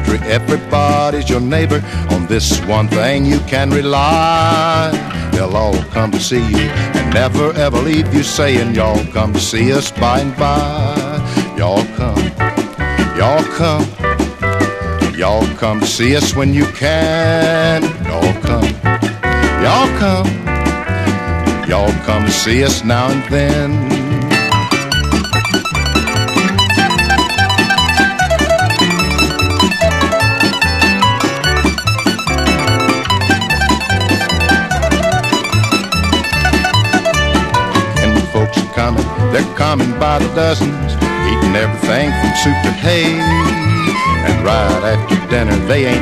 country, everybody's your neighbor. On this one thing you can rely. They'll all come to see you and never ever leave you, saying y'all come to see us by and by. Y'all come, y'all come, y'all come to see us when you can. Y'all come, y'all come, y'all come to see us now and then. They're coming by the dozens, eating everything from soup to hay. And right after dinner, they ain't